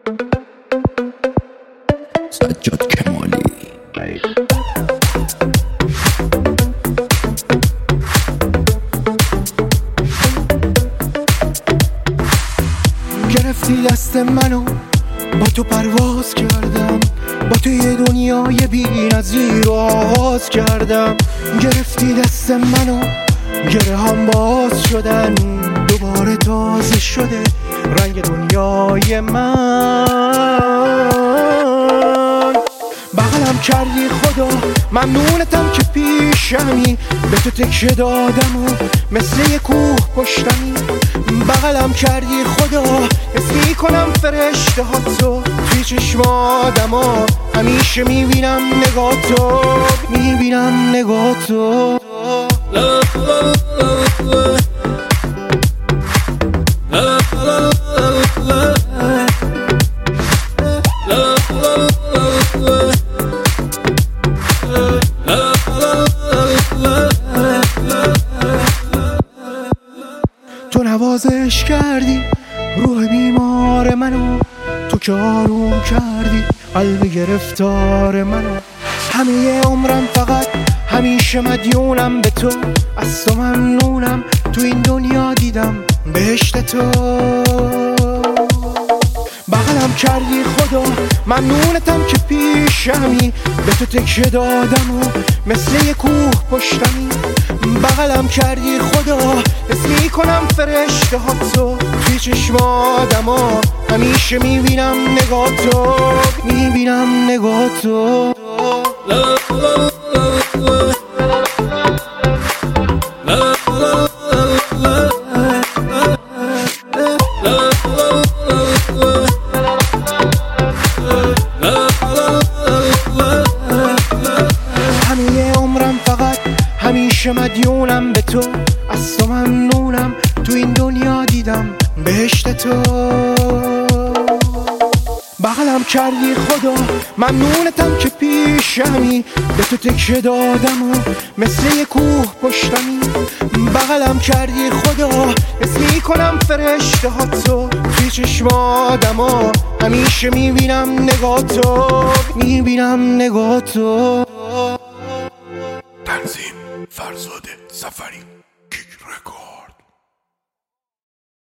سجاد کمالی. گرفتی دست منو با تو پرواز کردم، با تو یه دنیای بی‌نظیر رو آغاز کردم. گرفتی دست منو گره هم باز شدن، دوباره تازه شده رنگ دنیای من. بغلم کردی خدا، ممنونتم که پیشمی، به تو تکیه دادم و مثل یه کوه پشتمی. بغلم کردی خدا، حس میکنم فرشته ها تو توی چشمادم ها، همیشه میبینم نگاهتو، میبینم نگاهتو. تو نوازش کردی روح بیمار منو، تو که آروم کردی قلب گرفتار منو. همه عمرم فقط همیشه مدیونم به تو، از تو ممنونم تو این دنیا دیدم بهشت تو. بغلم کردی خدا، ممنونتم که پیشمی، به تو تکیه دادم و مثل یه کوه پشتمی. بغلم کردی خدا، حس میکنم فرشته ها تو توی چشمادم ها، همیشه میبینم نگاهتو، میبینم نگاهتو. همه عمرم فقط همیشه مدیونم به تو، از تو ممنونم تو این دنیا دیدم بهشت تو. بغلم کردی خدا، ممنونتم که پیشمی، به تو تکیه دادم و مثل یه کوه پشتمی. بغلم کردی خدا، حس میکنم فرشته ها تو توی چشمادم ها، همیشه میبینم نگاهتو، میبینم نگاهتو. تنظیم فرزاد سفری.